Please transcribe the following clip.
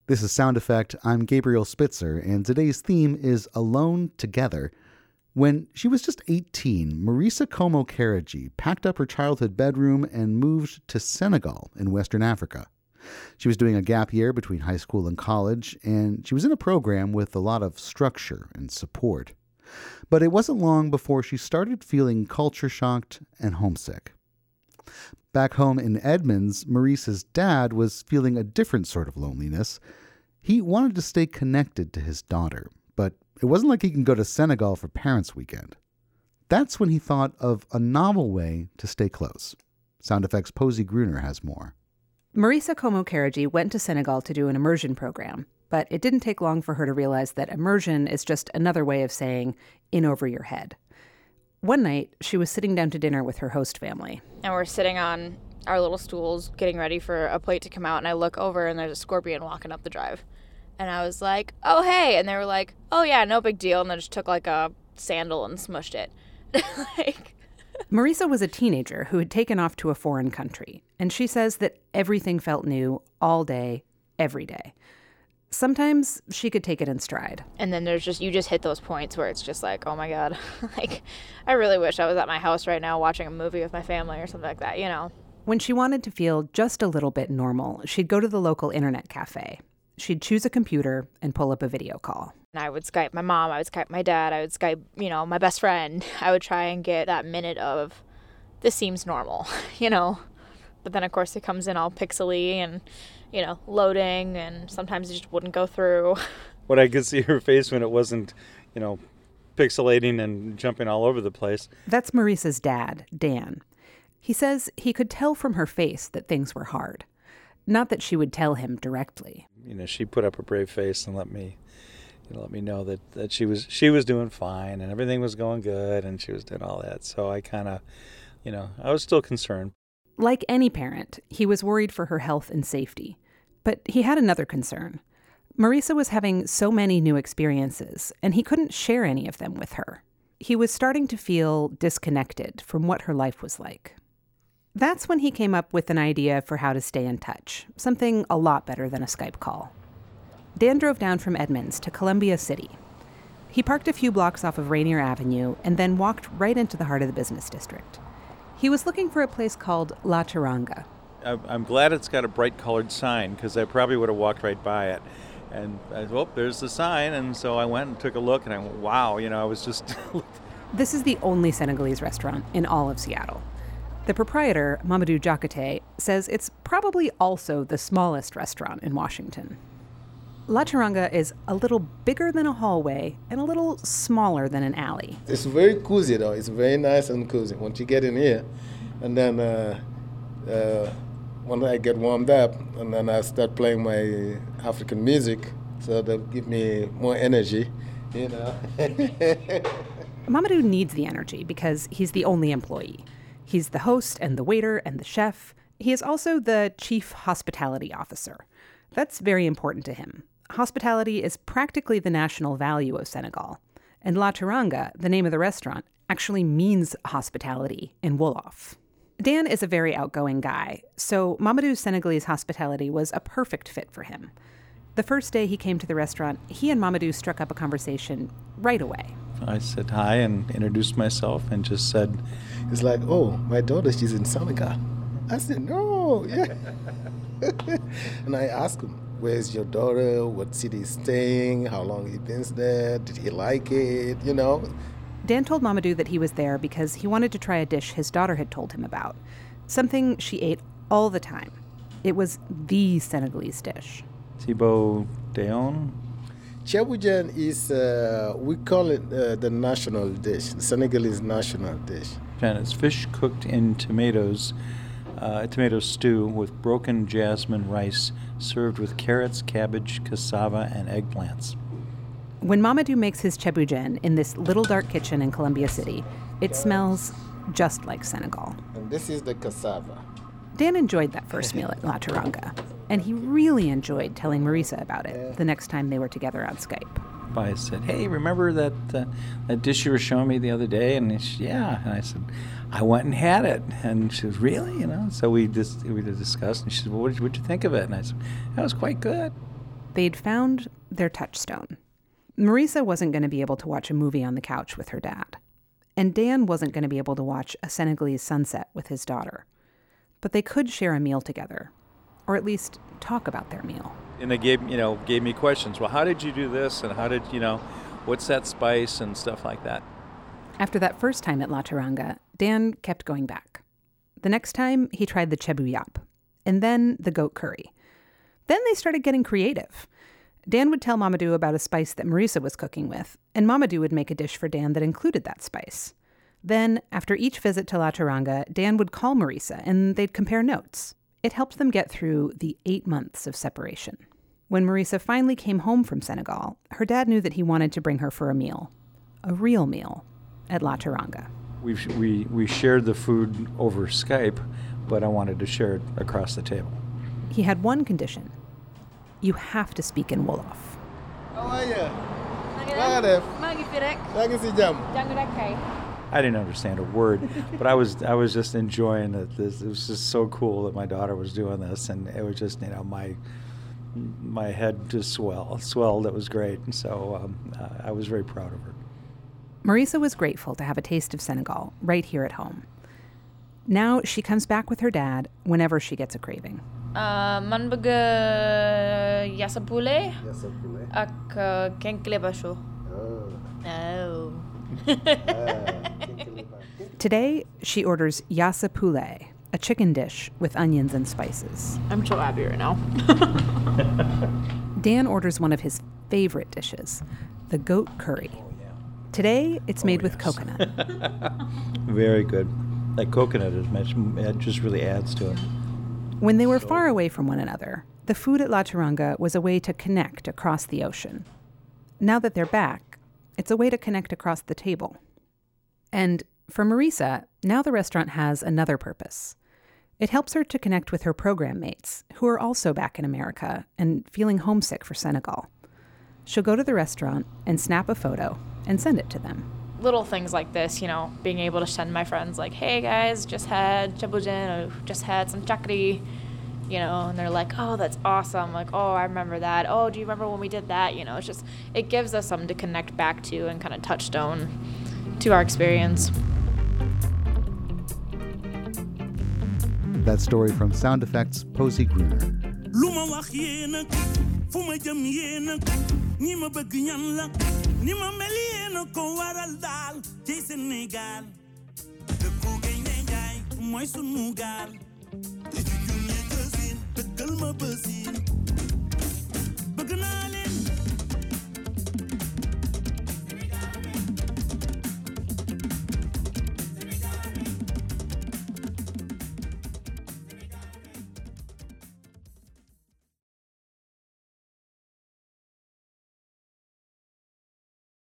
This is Sound Effect. I'm Gabriel Spitzer, and today's theme is Alone Together. When she was just 18, Marisa Como-Karaji packed up her childhood bedroom and moved to Senegal in Western Africa. She was doing a gap year between high school and college, and she was in a program with a lot of structure and support. But it wasn't long before she started feeling culture-shocked and homesick. Back home in Edmonds, Marisa's dad was feeling a different sort of loneliness. He wanted to stay connected to his daughter, but it wasn't like he can go to Senegal for Parents' Weekend. That's when he thought of a novel way to stay close. Sound Effects' Posey Gruner has more. Marisa Como-Karaji went to Senegal to do an immersion program, but it didn't take long for her to realize that immersion is just another way of saying in over your head. One night, she was sitting down to dinner with her host family. And we're sitting on our little stools getting ready for a plate to come out, and I look over and there's a scorpion walking up the drive. And I was like, oh, hey. And they were like, oh, yeah, no big deal. And I just took like a sandal and smushed it. Marisa was a teenager who had taken off to a foreign country, and she says that everything felt new all day, every day. Sometimes she could take it in stride. And then you just hit those points where it's just like, oh my God, I really wish I was at my house right now watching a movie with my family or something like that, you know. When she wanted to feel just a little bit normal, she'd go to the local internet cafe. She'd choose a computer and pull up a video call. And I would Skype my mom, I would Skype my dad, I would Skype, my best friend. I would try and get that minute of, this seems normal, But then, of course, it comes in all pixely and, loading, and sometimes it just wouldn't go through. What I could see her face when it wasn't, pixelating and jumping all over the place. That's Marisa's dad, Dan. He says he could tell from her face that things were hard. Not that she would tell him directly. She put up a brave face and let me know that she was doing fine and everything was going good and she was doing all that. So I kind of, I was still concerned. Like any parent, he was worried for her health and safety. But he had another concern. Marisa was having so many new experiences, and he couldn't share any of them with her. He was starting to feel disconnected from what her life was like. That's when he came up with an idea for how to stay in touch, something a lot better than a Skype call. Dan drove down from Edmonds to Columbia City. He parked a few blocks off of Rainier Avenue and then walked right into the heart of the business district. He was looking for a place called La Teranga. I'm glad it's got a bright-colored sign because I probably would have walked right by it. And there's the sign. And so I went and took a look and I went, wow, I was just... This is the only Senegalese restaurant in all of Seattle. The proprietor, Mamadou Diakhaté, says it's probably also the smallest restaurant in Washington. La Teranga is a little bigger than a hallway and a little smaller than an alley. It's very cozy, though. It's very nice and cozy once you get in here. And then when I get warmed up, and then I start playing my African music, so that give me more energy, Mamadou needs the energy because he's the only employee. He's the host and the waiter and the chef. He is also the chief hospitality officer. That's very important to him. Hospitality is practically the national value of Senegal. And La Teranga, the name of the restaurant, actually means hospitality in Wolof. Dan is a very outgoing guy, so Mamadou's Senegalese hospitality was a perfect fit for him. The first day he came to the restaurant, he and Mamadou struck up a conversation right away. I said hi and introduced myself and just said... It's like, oh, my daughter, she's in Senegal. I said, no, yeah. And I asked him, where's your daughter? What city is staying? How long he been there? Did he like it? Dan told Mamadou that he was there because he wanted to try a dish his daughter had told him about, something she ate all the time. It was the Senegalese dish. Thibaut Dayon? Ceebu is, we call it the national dish, the Senegalese national dish. And it's fish cooked in tomato stew with broken jasmine rice served with carrots, cabbage, cassava, and eggplants. When Mamadou makes his ceebu in this little dark kitchen in Columbia City, it smells just like Senegal. And this is the cassava. Dan enjoyed that first meal at La Teranga, and he really enjoyed telling Marisa about it the next time they were together on Skype. I said, hey, remember that dish you were showing me the other day? And she, yeah. And I said, I went and had it. And she was, really? So we discussed, and she said, well, what'd you think of it? And I said, that was quite good. They'd found their touchstone. Marisa wasn't going to be able to watch a movie on the couch with her dad. And Dan wasn't going to be able to watch a Senegalese sunset with his daughter. But they could share a meal together, or at least talk about their meal. And they gave me questions. Well, how did you do this? And how did, what's that spice and stuff like that? After that first time at La Teranga, Dan kept going back. The next time, he tried the ceebu yapp, and then the goat curry. Then they started getting creative. Dan would tell Mamadou about a spice that Marisa was cooking with, and Mamadou would make a dish for Dan that included that spice. Then, after each visit to La Teranga, Dan would call Marisa, and they'd compare notes. It helped them get through the 8 months of separation. When Marisa finally came home from Senegal, her dad knew that he wanted to bring her for a meal. A real meal at La Teranga. We shared the food over Skype, but I wanted to share it across the table. He had one condition. You have to speak in Wolof. How are you? I didn't understand a word, but I was just enjoying it. It was just so cool that my daughter was doing this, and it was just, my head just swelled. It was great, and so I was very proud of her. Marisa was grateful to have a taste of Senegal right here at home. Now she comes back with her dad whenever she gets a craving. Man bëgg yassa poulet ak kenkeliba chaud. Oh. Today, she orders yassa poulet, a chicken dish with onions and spices. I'm so happy right now. Dan orders one of his favorite dishes, the goat curry. Today, it's made with coconut. Very good. That coconut it just really adds to it. When they were far away from one another, the food at La Teranga was a way to connect across the ocean. Now that they're back, it's a way to connect across the table. And for Marisa, now the restaurant has another purpose. It helps her to connect with her program mates, who are also back in America and feeling homesick for Senegal. She'll go to the restaurant and snap a photo and send it to them. Little things like this, being able to send my friends like, hey guys, just had ceebu or just had some chakri, and they're like, oh, that's awesome. Like, oh, I remember that. Oh, do you remember when we did that? It's just, it gives us something to connect back to and kind of touchstone to our experience. That story from Sound Effects, Posey Gruner. ñi ma bëgg ñan la ni ma mel yéena ko waral daal ci Sénégal dëkku Gaynde Njaay mooy sunu gaal te ci junne gësin dëggal ma bësin